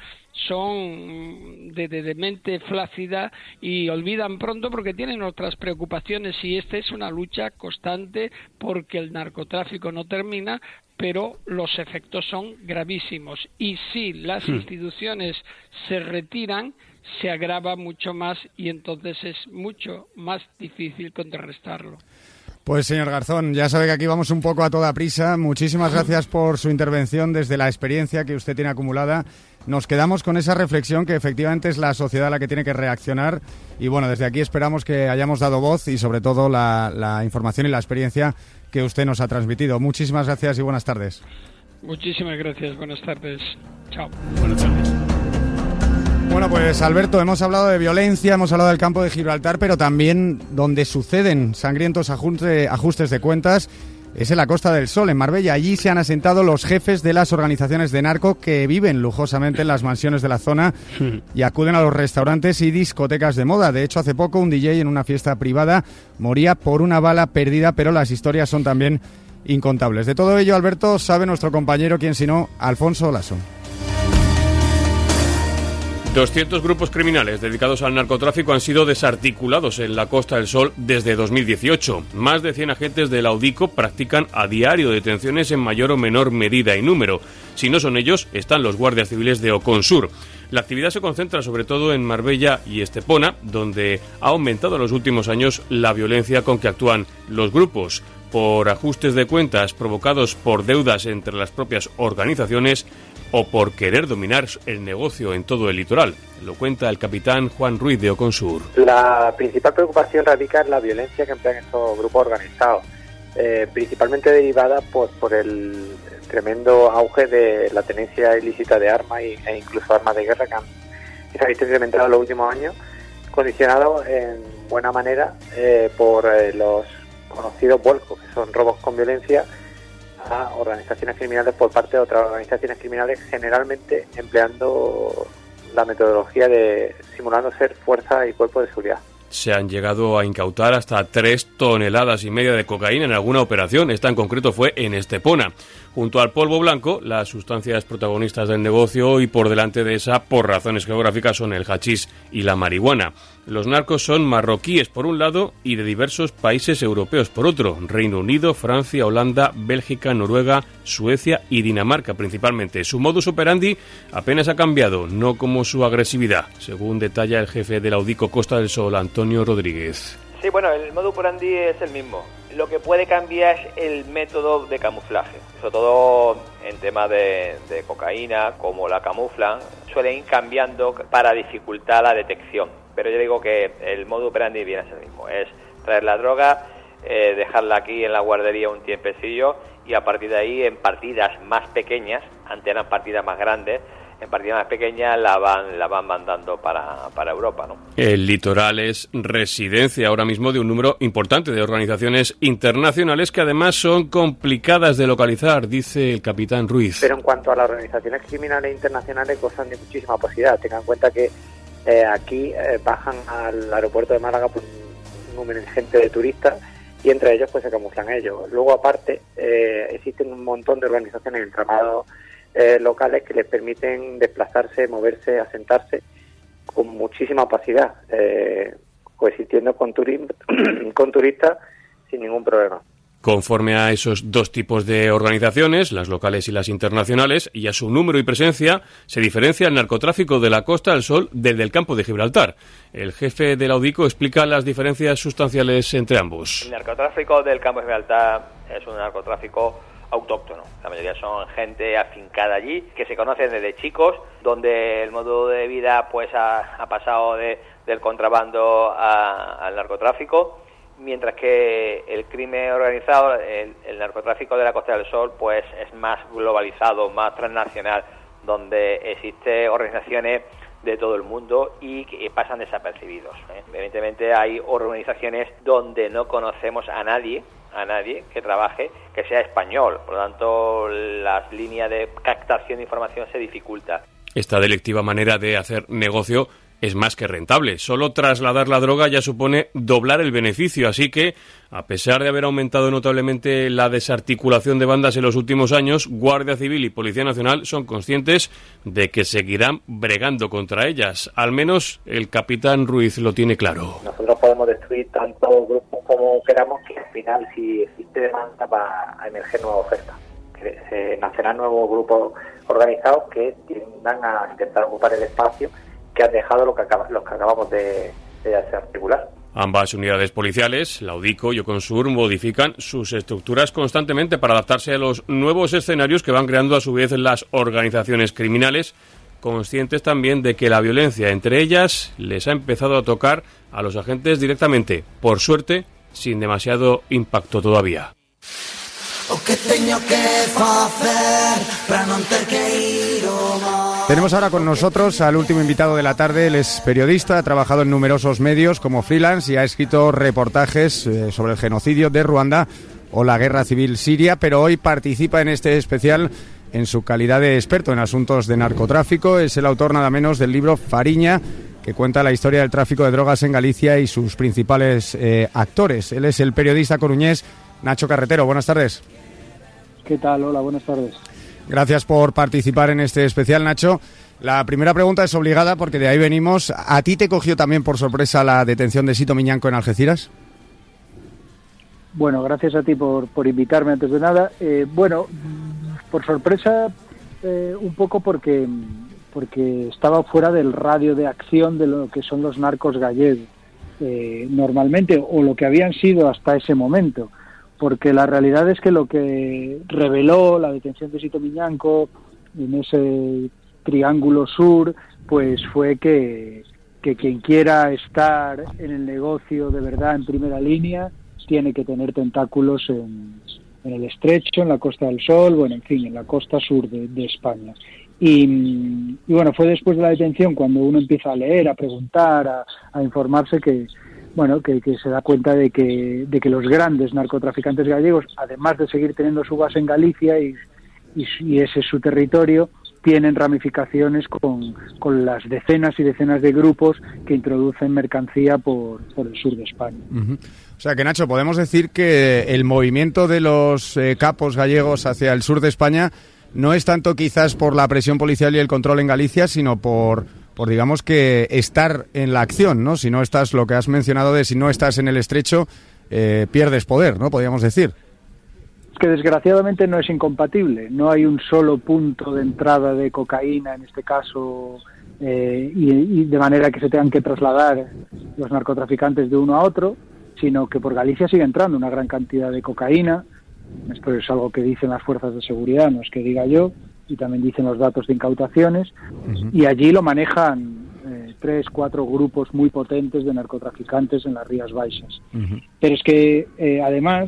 I: son de, de, de mente flácida y olvidan pronto porque tienen otras preocupaciones, y esta es una lucha constante porque el narcotráfico no termina, pero los efectos son gravísimos, y si las hmm. instituciones se retiran, se agrava mucho más y entonces es mucho más difícil contrarrestarlo.
D: Pues señor Garzón, ya sabe que aquí vamos un poco a toda prisa. Muchísimas gracias por su intervención desde la experiencia que usted tiene acumulada. Nos quedamos con esa reflexión que efectivamente es la sociedad la que tiene que reaccionar, y bueno, desde aquí esperamos que hayamos dado voz y sobre todo la, la información y la experiencia que usted nos ha transmitido. Muchísimas gracias y buenas tardes.
I: Muchísimas gracias, buenas tardes. Chao.
E: Buenas tardes.
D: Bueno, pues Alberto, hemos hablado de violencia, hemos hablado del campo de Gibraltar, pero también donde suceden sangrientos ajuste, ajustes de cuentas es en la Costa del Sol, en Marbella. Allí se han asentado los jefes de las organizaciones de narco que viven lujosamente en las mansiones de la zona y acuden a los restaurantes y discotecas de moda. De hecho, hace poco un D J en una fiesta privada moría por una bala perdida, pero las historias son también incontables. De todo ello, Alberto, sabe nuestro compañero, quien sino, Alfonso Lasso.
J: doscientos grupos criminales dedicados al narcotráfico han sido desarticulados en la Costa del Sol desde dos mil dieciocho. Más de cien agentes de la UDICO practican a diario detenciones en mayor o menor medida y número. Si no son ellos, están los guardias civiles de Oconsur. La actividad se concentra sobre todo en Marbella y Estepona, donde ha aumentado en los últimos años la violencia con que actúan los grupos, por ajustes de cuentas provocados por deudas entre las propias organizaciones o por querer dominar el negocio en todo el litoral. Lo cuenta el capitán Juan Ruiz de Oconsur.
K: La principal preocupación radica en la violencia que emplean estos grupos organizados, eh, principalmente derivada pues, por el tremendo auge de la tenencia ilícita de armas e incluso armas de guerra que, han, que se ha visto incrementado en los últimos años, condicionado en buena manera eh, por eh, los conocidos vuelcos, que son robos con violencia a organizaciones criminales por parte de otras organizaciones criminales, generalmente empleando la metodología de simulando ser fuerza y cuerpo de seguridad.
J: se han llegado a incautar hasta tres toneladas y media de cocaína en alguna operación. Esta en concreto fue en Estepona. Junto al polvo blanco, las sustancias protagonistas del negocio y por delante de esa, por razones geográficas, son el hachís y la marihuana. Los narcos son marroquíes por un lado y de diversos países europeos por otro: Reino Unido, Francia, Holanda, Bélgica, Noruega, Suecia y Dinamarca principalmente. Su modus operandi apenas ha cambiado, no como su agresividad, según detalla el jefe del Audico Costa del Sol, Antonio Rodríguez.
L: Sí, bueno, el modus operandi es el mismo. Lo que puede cambiar es el método de camuflaje. Sobre todo en temas de, de cocaína, como la camuflan, suelen ir cambiando para dificultar la detección. Pero yo digo que el modus operandi viene a ser el mismo. Es traer la droga, eh, dejarla aquí en la guardería un tiempecillo y a partir de ahí, en partidas más pequeñas, antes eran partidas más grandes, en partidas más pequeñas la van la van mandando para, para Europa, ¿no?
J: El litoral es residencia ahora mismo de un número importante de organizaciones internacionales que además son complicadas de localizar, dice el capitán Ruiz.
K: Pero en cuanto a las organizaciones criminales internacionales, gozan de muchísima posibilidad. Tengan en cuenta que eh, aquí eh, bajan al aeropuerto de Málaga por un número ingente de turistas y entre ellos pues se camuflan ellos. Luego aparte eh, existen un montón de organizaciones en entramado Eh, locales que les permiten desplazarse, moverse, asentarse con muchísima opacidad, eh, coexistiendo con, turism- con turistas sin ningún problema.
J: Conforme a esos dos tipos de organizaciones, las locales y las internacionales, y a su número y presencia, se diferencia el narcotráfico de la Costa del Sol del del Campo de Gibraltar. El jefe del Audico explica las diferencias sustanciales entre ambos.
L: El narcotráfico del Campo de Gibraltar es un narcotráfico autóctono. La mayoría son gente afincada allí, que se conocen desde chicos, donde el modo de vida pues ha, ha pasado de, del contrabando a, al narcotráfico, mientras que el crimen organizado, el, el narcotráfico de la Costa del Sol, pues es más globalizado, más transnacional, donde existen organizaciones de todo el mundo y que pasan desapercibidos, ¿eh? Evidentemente hay organizaciones donde no conocemos a nadie, a nadie que trabaje, que sea español, por lo tanto las líneas de captación de información se dificultan.
J: Esta delictiva manera de hacer negocio es más que rentable. Solo trasladar la droga ya supone doblar el beneficio, así que, a pesar de haber aumentado notablemente la desarticulación de bandas en los últimos años, Guardia Civil y Policía Nacional son conscientes de que seguirán bregando contra ellas. Al menos el capitán Ruiz lo tiene claro.
K: Nosotros podemos destruir tantos grupos como queramos, que al final, si existe demanda, va a emerger nueva oferta. Que se nacerán nuevos grupos organizados que tiendan a intentar ocupar el espacio que han dejado lo que acaba, los que acabamos de, de articular.
J: Ambas unidades policiales, la Audico y Oconsur, modifican sus estructuras constantemente para adaptarse a los nuevos escenarios que van creando a su vez las organizaciones criminales, conscientes también de que la violencia entre ellas les ha empezado a tocar a los agentes directamente, por suerte, sin demasiado impacto todavía.
D: Tenemos ahora con nosotros al último invitado de la tarde. Él es periodista, ha trabajado en numerosos medios como freelance y ha escrito reportajes eh, sobre el genocidio de Ruanda o la guerra civil siria, pero hoy participa en este especial en su calidad de experto en asuntos de narcotráfico. Es el autor nada menos del libro Fariña, que cuenta la historia del tráfico de drogas en Galicia y sus principales eh, actores. Él es el periodista coruñés Nacho Carretero. Buenas tardes.
M: ¿Qué tal? Hola, buenas tardes.
D: Gracias por participar en este especial, Nacho. La primera pregunta es obligada porque de ahí venimos. ¿A ti te cogió también por sorpresa la detención de Sito Miñanco en Algeciras?
M: Bueno, gracias a ti por, por invitarme antes de nada. Eh, bueno, por sorpresa eh, un poco porque, porque estaba fuera del radio de acción de lo que son los narcos gallegos eh, normalmente, o lo que habían sido hasta ese momento. Porque la realidad es que lo que reveló la detención de Sito Miñanco en ese triángulo sur, pues fue que, que quien quiera estar en el negocio de verdad en primera línea tiene que tener tentáculos en, en el Estrecho, en la Costa del Sol, bueno, en fin, en la costa sur de, de España. Y, y bueno, fue después de la detención cuando uno empieza a leer, a preguntar, a, a informarse que bueno, que, que se da cuenta de que, de que los grandes narcotraficantes gallegos, además de seguir teniendo su base en Galicia y, y, y ese es su territorio, tienen ramificaciones con, con las decenas y decenas de grupos que introducen mercancía por, por el sur de España.
D: Uh-huh. O sea que, Nacho, podemos decir que el movimiento de los eh, capos gallegos hacia el sur de España no es tanto quizás por la presión policial y el control en Galicia, sino por, por digamos que estar en la acción, ¿no? Si no estás, lo que has mencionado de si no estás en el estrecho, eh, pierdes poder, ¿no? Podríamos decir.
M: Que desgraciadamente no es incompatible, no hay un solo punto de entrada de cocaína, en este caso, eh, y, y de manera que se tengan que trasladar los narcotraficantes de uno a otro, sino que por Galicia sigue entrando una gran cantidad de cocaína. Esto es algo que dicen las fuerzas de seguridad, no es que diga yo, y también dicen los datos de incautaciones, uh-huh. y allí lo manejan eh, tres, cuatro grupos muy potentes de narcotraficantes en las Rías Baixas. Uh-huh. Pero es que eh, además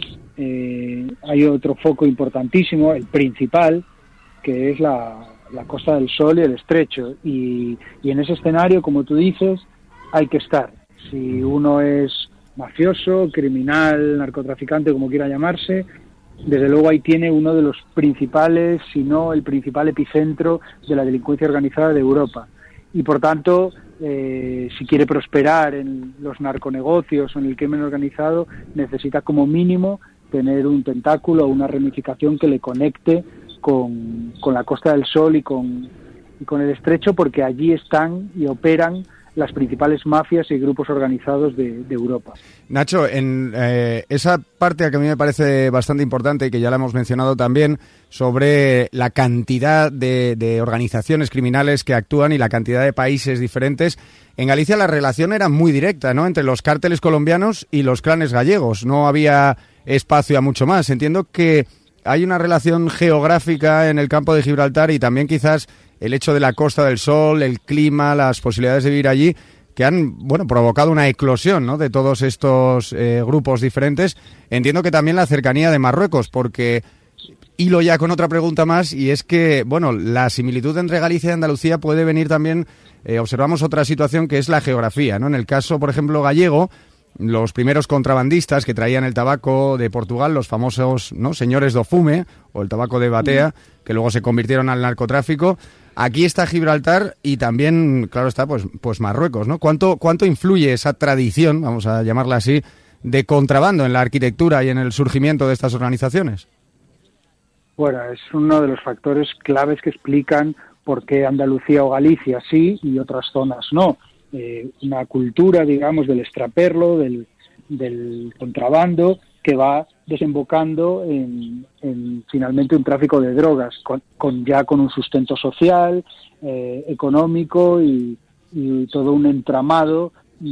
M: eh, hay otro foco importantísimo, el principal, que es la, la Costa del Sol y el Estrecho, y, y en ese escenario, como tú dices, hay que estar. Si uno es mafioso, criminal, narcotraficante, como quiera llamarse, desde luego ahí tiene uno de los principales, si no el principal epicentro de la delincuencia organizada de Europa. Y por tanto, eh, si quiere prosperar en los narconegocios o en el crimen organizado, necesita como mínimo tener un tentáculo o una ramificación que le conecte con, con la Costa del Sol y con, y con el Estrecho, porque allí están y operan las principales mafias y grupos organizados de, de Europa.
D: Nacho, en eh, esa parte que a mí me parece bastante importante y que ya la hemos mencionado también, sobre la cantidad de, de organizaciones criminales que actúan y la cantidad de países diferentes, en Galicia la relación era muy directa, ¿no?, entre los cárteles colombianos y los clanes gallegos. No había espacio a mucho más. Entiendo que hay una relación geográfica en el campo de Gibraltar y también quizás el hecho de la Costa del Sol, el clima, las posibilidades de vivir allí, que han, bueno, provocado una eclosión, ¿no?, de todos estos eh, grupos diferentes. Entiendo que también la cercanía de Marruecos, porque hilo ya con otra pregunta más, y es que, bueno, la similitud entre Galicia y Andalucía puede venir también, eh, observamos otra situación que es la geografía, ¿no? En el caso, por ejemplo, gallego, los primeros contrabandistas que traían el tabaco de Portugal, los famosos, ¿no?, señores do fume, o el tabaco de batea, que luego se convirtieron al narcotráfico. Aquí está Gibraltar y también, claro está, pues, pues Marruecos, ¿no? ¿Cuánto, cuánto influye esa tradición, vamos a llamarla así, de contrabando en la arquitectura y en el surgimiento de estas organizaciones?
M: Bueno, es uno de los factores claves que explican por qué Andalucía o Galicia sí y otras zonas no. Eh, una cultura, digamos, del extraperlo, del, del contrabando, que va desembocando en, en finalmente un tráfico de drogas, con, con ya con un sustento social, eh, económico y, y todo un entramado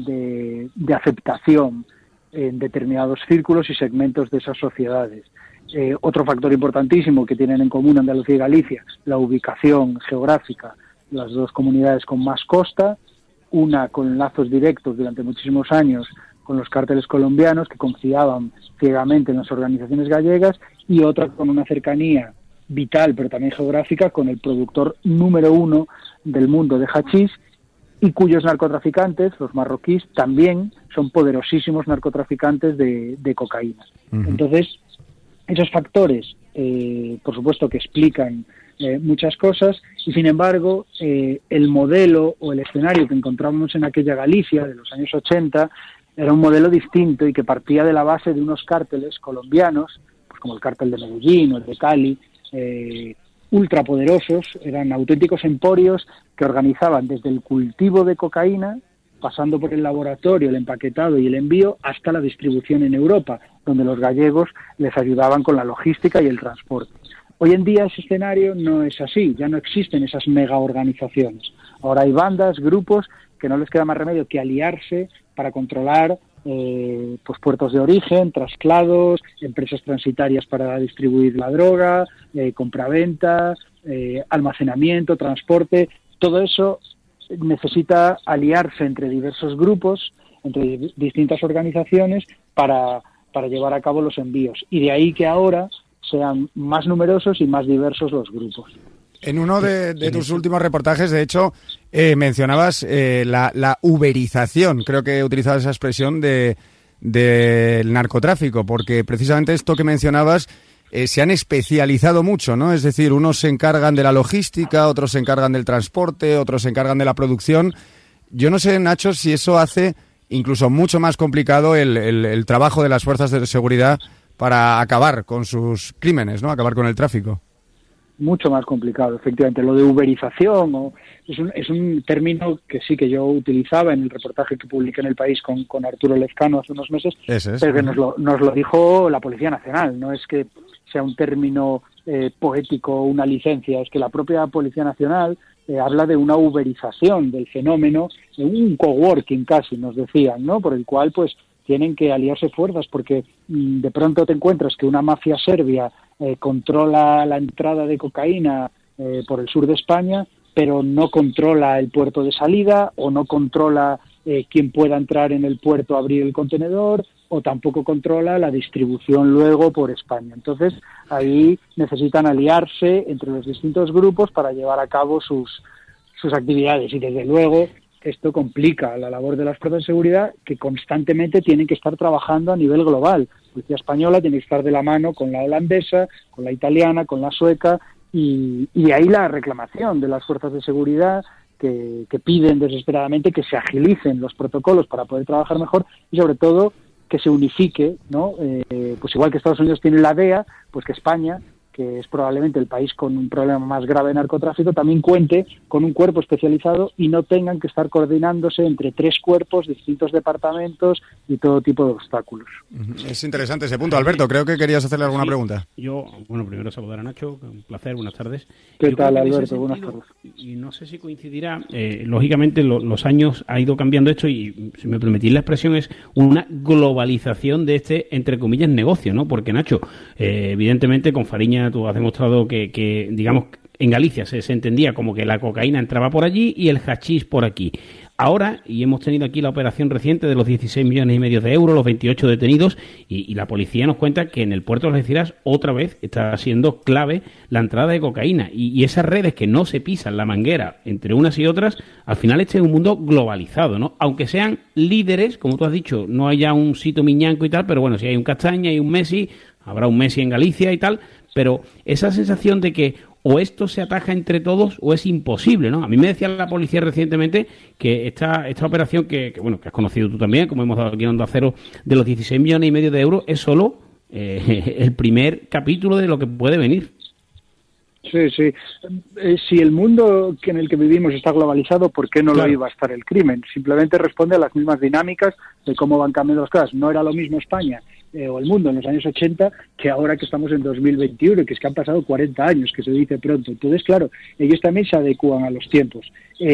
M: de, de aceptación en determinados círculos y segmentos de esas sociedades. Eh, otro factor importantísimo que tienen en común Andalucía y Galicia, la ubicación geográfica, las dos comunidades con más costa, una con lazos directos durante muchísimos años con los cárteles colombianos que confiaban ciegamente en las organizaciones gallegas, y otra con una cercanía vital pero también geográfica con el productor número uno del mundo de hachís, y cuyos narcotraficantes, los marroquíes, también son poderosísimos narcotraficantes de, de cocaína. Uh-huh. Entonces, esos factores, eh, por supuesto que explican eh, muchas cosas, y sin embargo, eh, el modelo o el escenario que encontramos en aquella Galicia de los años ochenta era un modelo distinto y que partía de la base de unos cárteles colombianos, pues como el cártel de Medellín o el de Cali, eh, ultrapoderosos, eran auténticos emporios que organizaban desde el cultivo de cocaína, pasando por el laboratorio, el empaquetado y el envío, hasta la distribución en Europa, donde los gallegos les ayudaban con la logística y el transporte. Hoy en día ese escenario no es así, ya no existen esas mega organizaciones. Ahora hay bandas, grupos que no les queda más remedio que aliarse para controlar eh, pues puertos de origen, traslados, empresas transitarias para distribuir la droga, eh, compraventa, eh, almacenamiento, transporte. Todo eso necesita aliarse entre diversos grupos, entre distintas organizaciones para, para llevar a cabo los envíos. Y de ahí que ahora sean más numerosos y más diversos los grupos.
D: En uno de, de tus últimos reportajes, de hecho, eh, mencionabas eh, la, la uberización, creo que utilizabas esa expresión de del narcotráfico, porque precisamente esto que mencionabas eh, se han especializado mucho, ¿no? Es decir, unos se encargan de la logística, otros se encargan del transporte, otros se encargan de la producción. Yo no sé, Nacho, si eso hace incluso mucho más complicado el, el, el trabajo de las fuerzas de seguridad para acabar con sus crímenes, ¿no? Acabar con el tráfico.
M: Mucho más complicado, efectivamente. Lo de uberización o, es, un, es un término que sí que yo utilizaba en el reportaje que publiqué en El País con, con Arturo Lezcano hace unos meses,
D: Ese es.
M: pero que nos lo, nos lo dijo la Policía Nacional. No es que sea un término eh, poético o una licencia, es que la propia Policía Nacional eh, habla de una uberización del fenómeno, de un coworking casi, nos decían, ¿no? Por el cual, pues, tienen que aliarse fuerzas porque mmm, de pronto te encuentras que una mafia serbia eh, controla la entrada de cocaína eh, por el sur de España, pero no controla el puerto de salida o no controla eh, quién pueda entrar en el puerto a abrir el contenedor o tampoco controla la distribución luego por España. Entonces, ahí necesitan aliarse entre los distintos grupos para llevar a cabo sus, sus actividades y, desde luego, esto complica la labor de las fuerzas de seguridad que constantemente tienen que estar trabajando a nivel global. La policía española tiene que estar de la mano con la holandesa, con la italiana, con la sueca y, y ahí la reclamación de las fuerzas de seguridad que, que piden desesperadamente que se agilicen los protocolos para poder trabajar mejor y sobre todo que se unifique, ¿no? Eh, pues igual que Estados Unidos tiene la D E A, pues que España, que es probablemente el país con un problema más grave de narcotráfico, también cuente con un cuerpo especializado y no tengan que estar coordinándose entre tres cuerpos, distintos departamentos y todo tipo de obstáculos.
D: Es interesante ese punto. Alberto, creo que querías hacerle alguna
E: sí,
D: pregunta.
E: Yo, bueno, primero saludar a Nacho, un placer, buenas tardes.
M: ¿Qué
E: yo
M: tal, Alberto?
E: Sentido,
M: buenas tardes.
E: Y no sé si coincidirá, eh, lógicamente lo, los años ha ido cambiando esto y, si me permitís la expresión, es una globalización de este, entre comillas, negocio, ¿no? Porque, Nacho, eh, evidentemente con Fariña tú has demostrado que, que digamos, en Galicia se, se entendía como que la cocaína entraba por allí y el hachís por aquí. Ahora, y hemos tenido aquí la operación reciente de los dieciséis millones y medio de euros, los veintiocho detenidos, y, y la policía nos cuenta que en el puerto de Algeciras otra vez está siendo clave la entrada de cocaína. Y, y esas redes que no se pisan la manguera entre unas y otras, al final este es un mundo globalizado, ¿no? Aunque sean líderes, como tú has dicho, no haya un Sito Miñanco y tal, pero bueno, si hay un Castaña y un Messi, habrá un Messi en Galicia y tal, pero esa sensación de que o esto se ataja entre todos o es imposible, ¿no? A mí me decía la policía recientemente que esta esta operación que, que bueno, que has conocido tú también, como hemos dado aquí en Onda Cero, de los dieciséis millones y medio de euros, es solo eh, el primer capítulo de lo que puede venir.
M: Sí, sí. Eh, si el mundo en el que vivimos está globalizado, ¿por qué no claro. lo iba a estar el crimen? Simplemente responde a las mismas dinámicas de cómo van cambiando las cosas. No era lo mismo España eh, o el mundo en los años ochenta que ahora que estamos en dos mil veintiuno, que es que han pasado cuarenta años, que se dice pronto. Entonces, claro, ellos también se adecúan a los tiempos.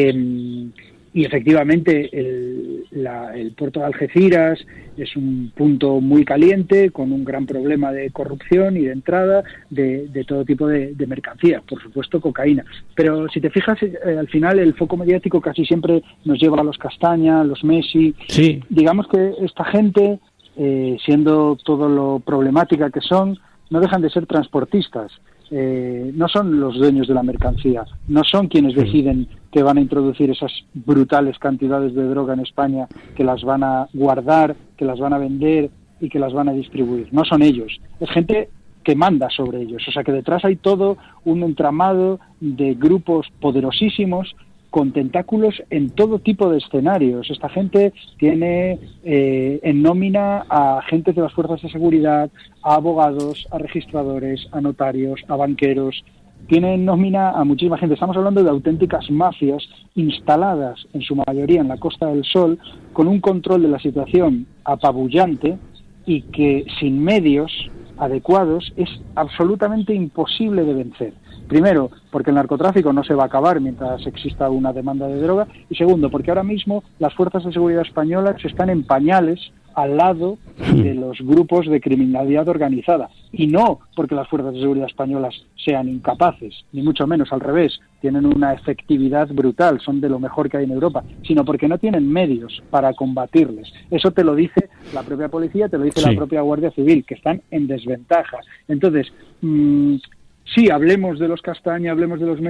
M: Eh, y efectivamente el, la, el puerto de Algeciras es un punto muy caliente, con un gran problema de corrupción y de entrada de, de todo tipo de, de mercancías, por supuesto cocaína. Pero si te fijas, eh, al final el foco mediático casi siempre nos lleva a los Castaña, a los Messi.
E: Sí.
M: Digamos que esta gente, eh, siendo todo lo problemática que son, no dejan de ser transportistas. Eh, no son los dueños de la mercancía, no son quienes deciden que van a introducir esas brutales cantidades de droga en España, que las van a guardar, que las van a vender y que las van a distribuir. No son ellos, es gente que manda sobre ellos. O sea que detrás hay todo un entramado de grupos poderosísimos con tentáculos en todo tipo de escenarios. Esta gente tiene eh, en nómina a agentes de las fuerzas de seguridad, a abogados, a registradores, a notarios, a banqueros. Tiene en nómina a muchísima gente. Estamos hablando de auténticas mafias instaladas en su mayoría en la Costa del Sol, con un control de la situación apabullante y que sin medios adecuados es absolutamente imposible de vencer. Primero, porque el narcotráfico no se va a acabar mientras exista una demanda de droga, y segundo, porque ahora mismo las fuerzas de seguridad españolas están en pañales al lado de los grupos de criminalidad organizada, y no porque las fuerzas de seguridad españolas sean incapaces, ni mucho menos, al revés, tienen una efectividad brutal, son de lo mejor que hay en Europa, sino porque no tienen medios para combatirles. Eso te lo dice la propia policía, te lo dice sí. la propia Guardia Civil, que están en desventaja. Entonces, mmm, sí, hablemos de los Castaña, hablemos de los Messi,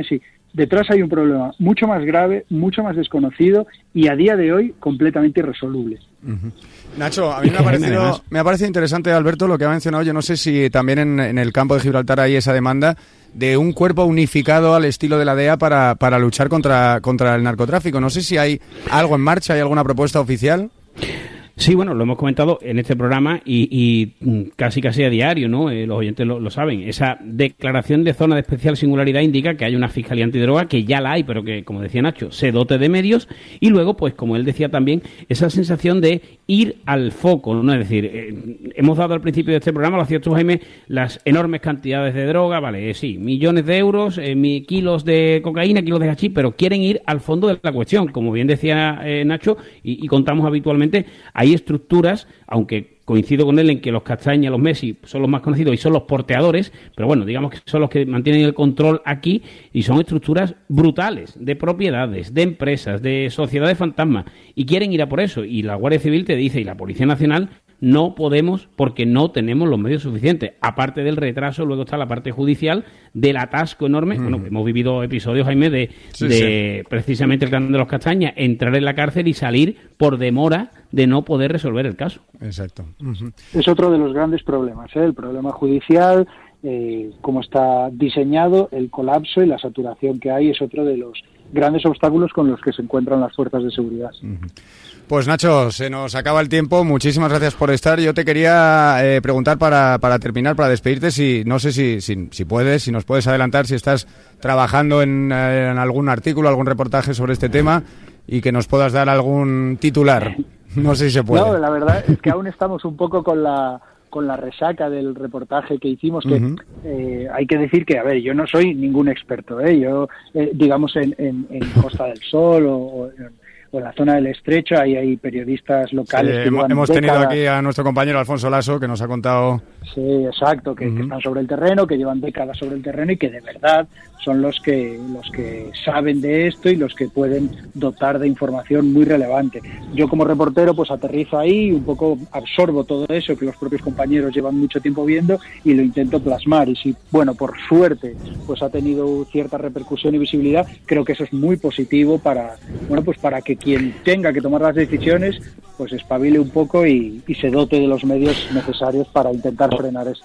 M: detrás hay un problema mucho más grave, mucho más desconocido y a día de hoy completamente irresoluble.
D: Uh-huh. Nacho, a mí me ha, parecido, me ha parecido interesante, Alberto, lo que ha mencionado. Yo no sé si también en, en el campo de Gibraltar hay esa demanda de un cuerpo unificado al estilo de la D E A para, para luchar contra, contra el narcotráfico. No sé si hay algo en marcha, hay alguna propuesta oficial.
E: Sí, bueno, lo hemos comentado en este programa y, y casi casi a diario, ¿no? Eh, los oyentes lo, lo saben. Esa declaración de zona de especial singularidad indica que hay una fiscalía antidroga, que ya la hay, pero que, como decía Nacho, se dote de medios. Y luego, pues, como él decía también, esa sensación de ir al foco, ¿no? Es decir, eh, hemos dado al principio de este programa, lo hacía tú, Jaime, las enormes cantidades de droga, vale, eh, sí, millones de euros, eh, mi, kilos de cocaína, kilos de hachís, pero quieren ir al fondo de la cuestión. Como bien decía eh, Nacho, y, y contamos habitualmente, hay estructuras, aunque coincido con él en que los Castaña, los Messi son los más conocidos y son los porteadores, pero bueno, digamos que son los que mantienen el control aquí y son estructuras brutales de propiedades, de empresas, de sociedades fantasmas y quieren ir a por eso. Y la Guardia Civil te dice, y la Policía Nacional, no podemos porque no tenemos los medios suficientes. Aparte del retraso, luego está la parte judicial del atasco enorme. Mm. Bueno, hemos vivido episodios, Jaime, de, sí, de sí. precisamente el clan de los Castaña, entrar en la cárcel y salir por demora de no poder resolver el caso.
D: Exacto. Uh-huh.
M: Es otro de los grandes problemas, ¿eh? El problema judicial, eh, cómo está diseñado, el colapso y la saturación que hay es otro de los grandes obstáculos con los que se encuentran las fuerzas de seguridad.
D: Uh-huh. Pues Nacho, se nos acaba el tiempo. Muchísimas gracias por estar. Yo te quería eh, preguntar para, para terminar, para despedirte, si no sé si, si, si puedes, si nos puedes adelantar, si estás trabajando en, en algún artículo, algún reportaje sobre este tema y que nos puedas dar algún titular. No sé si se puede.
M: No, la verdad es que aún estamos un poco con la con la resaca del reportaje que hicimos, que uh-huh. eh, hay que decir que, a ver, yo no soy ningún experto, ¿eh? Yo, eh, digamos, en, en, en Costa del Sol o, o en, o en la zona del Estrecho, ahí hay periodistas locales.
D: Sí,
M: que
D: hemos
M: hemos
D: tenido aquí a nuestro compañero Alfonso Lasso, que nos ha contado...
M: Sí, exacto, que, uh-huh. que están sobre el terreno, que llevan décadas sobre el terreno y que de verdad son los que los que saben de esto y los que pueden dotar de información muy relevante. Yo como reportero pues aterrizo ahí, un poco absorbo todo eso que los propios compañeros llevan mucho tiempo viendo y lo intento plasmar. Y si, bueno, por suerte pues ha tenido cierta repercusión y visibilidad, creo que eso es muy positivo para, bueno, pues para que quien tenga que tomar las decisiones pues espabile un poco y, y se dote de los medios necesarios para intentar frenar esto.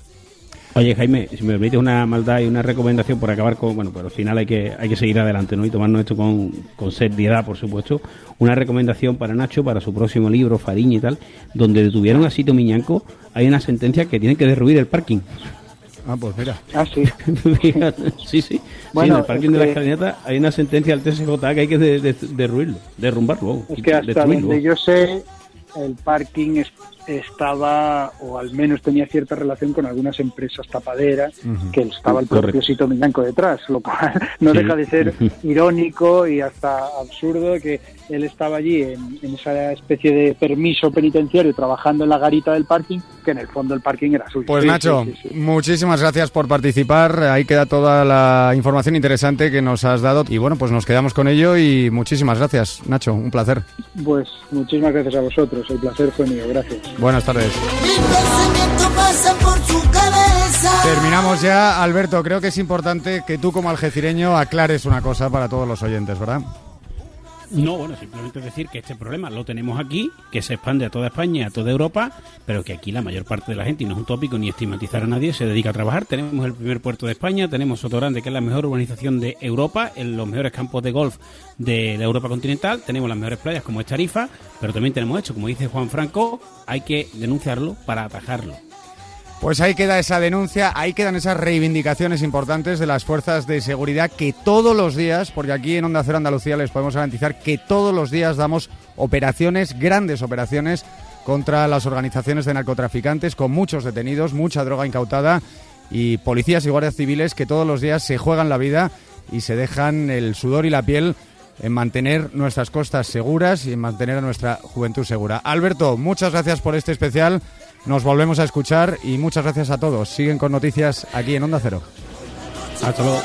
E: Oye, Jaime, si me permite una maldad y una recomendación por acabar con... Bueno, pero al final hay que hay que seguir adelante, ¿no? Y tomarnos esto con, con seriedad, por supuesto. Una recomendación para Nacho, para su próximo libro, Fariña y tal, donde detuvieron a Sito Miñanco, hay una sentencia que tiene que derruir el parking.
D: Ah, pues mira.
M: Ah, sí.
E: sí, sí.
M: Bueno,
E: sí, en el parking
M: es
E: de la
M: que...
E: escalinata hay una sentencia del T S J que hay que de, de, derruirlo, derrumbarlo.
M: Es que hasta
E: destruirlo.
M: donde yo sé, el parking es, estaba, o al menos tenía cierta relación con algunas empresas tapaderas, uh-huh. que estaba el propio Sito Miñanco detrás, lo cual no sí. deja de ser irónico y hasta absurdo que él estaba allí en, en esa especie de permiso penitenciario trabajando en la garita del parking, que en el fondo el parking era suyo.
D: Pues
M: sí,
D: Nacho,
M: sí, sí, sí.
D: muchísimas gracias por participar, ahí queda toda la información interesante que nos has dado y bueno, pues nos quedamos con ello y muchísimas gracias, Nacho, un placer.
M: Pues muchísimas gracias a vosotros, el placer fue mío, gracias.
D: Buenas tardes. Terminamos ya, Alberto, creo que es importante que tú como algecireño aclares una cosa para todos los oyentes, ¿verdad?
E: No, bueno, simplemente decir que este problema lo tenemos aquí, que se expande a toda España y a toda Europa, pero que aquí la mayor parte de la gente, y no es un tópico ni estigmatizar a nadie, se dedica a trabajar. Tenemos el primer puerto de España, tenemos Sotogrande, que es la mejor urbanización de Europa, en los mejores campos de golf de la Europa continental, tenemos las mejores playas como es Tarifa, pero también tenemos esto, como dice Juan Franco, hay que denunciarlo para atajarlo.
D: Pues ahí queda esa denuncia, ahí quedan esas reivindicaciones importantes de las fuerzas de seguridad que todos los días, porque aquí en Onda Cero Andalucía les podemos garantizar que todos los días damos operaciones, grandes operaciones contra las organizaciones de narcotraficantes con muchos detenidos, mucha droga incautada y policías y guardias civiles que todos los días se juegan la vida y se dejan el sudor y la piel en mantener nuestras costas seguras y en mantener a nuestra juventud segura. Alberto, muchas gracias por este especial. Nos volvemos a escuchar y muchas gracias a todos. Siguen con noticias aquí en Onda Cero.
E: Hasta luego.